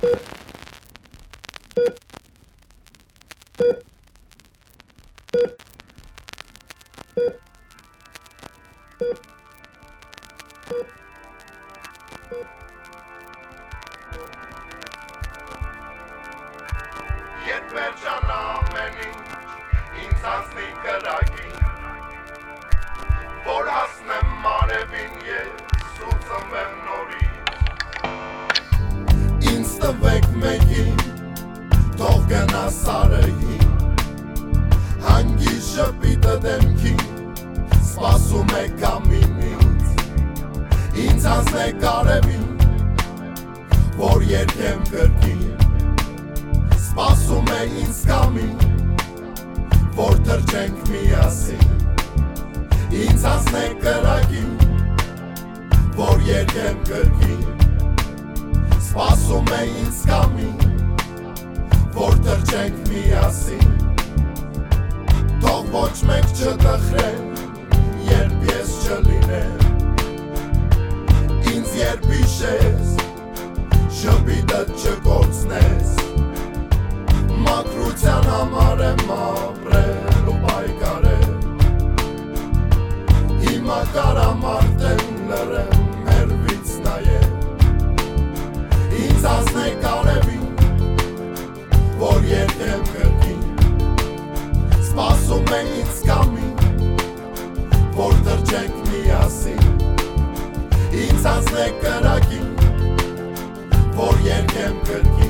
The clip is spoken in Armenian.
Երբ վերջանա ամեն ինչ, ինձ անցնի կրակին, որ հասնեմ մարևին ես ու ծնվեմ նորից։ Ինձ տվեք մեկին, թող գնա սարեին, հանգիստ ժպիտը դեմքին, սպասում է կամինից։ Ինձ անցնեք արևին, որ երգեմ կրկին, սպասում է ինձ կամին, որ թրջենք միասին։ Ինձ անցնեք կրակին, որ երգեմ կրկին, սպասում է ինձ կամին, որ թրջենք միասին։ Թող ոչ մեկ չտխրեն, երբ ես չլինեմ, ինձ երբ հիշես, ժպիտդ չկորցնես, մաքրության համար եմ ապրել ու պայքարել, հիմա կարամ արդեն լռեմ, հեռվից նայել։ Ինձ անցնեք արևին, որ երգեմ կրկին, սպասում է ինձ կամին, որ թրջենք միասին։ Ինձ անցնեք կրակին, որ երգեմ կրկին,